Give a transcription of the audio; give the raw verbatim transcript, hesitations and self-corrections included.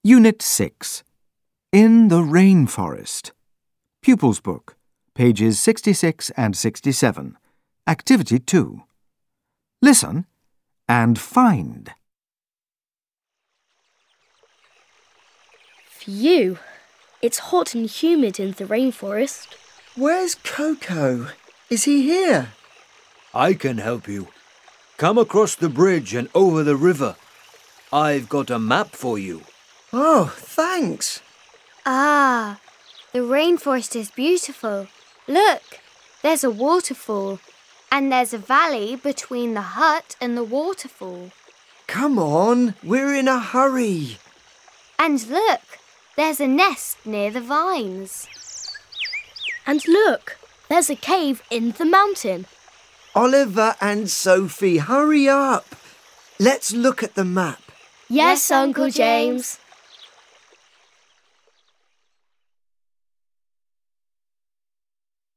Unit six. In the Rainforest. Pupils Book, pages sixty-six and sixty-seven. Activity two. Listen and find. Phew! It's hot and humid in the rainforest. Where's Coco? Is he here? I can help you. Come across the bridge and over the river. I've got a map for you. Oh, thanks. Ah, the rainforest is beautiful. Look, there's a waterfall, and there's a valley between the hut and the waterfall. Come on, we're in a hurry. And look, there's a nest near the vines. And look, there's a cave in the mountain. Oliver and Sophie, hurry up. Let's look at the map. Yes, Uncle James.